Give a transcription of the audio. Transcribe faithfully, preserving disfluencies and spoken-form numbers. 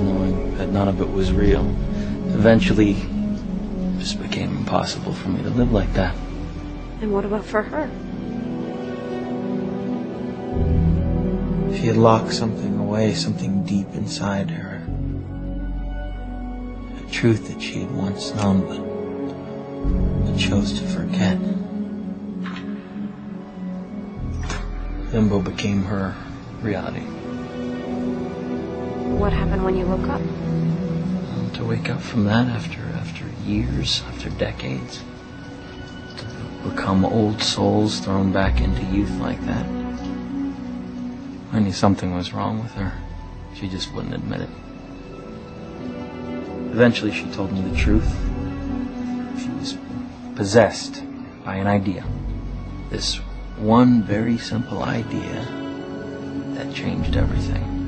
knowing that none of it was real. Eventually, it just became impossible for me to live like that. And what about for her? She had locked something away, something deep inside her. A truth that she had once known, but, but chose to forget. Limbo became her reality. What happened when you woke up? Um, to wake up from that after after years, after decades, to become old souls thrown back into youth like that. I knew something was wrong with her. She just wouldn't admit it. Eventually she told me the truth. She was possessed by an idea. This one very simple idea that changed everything.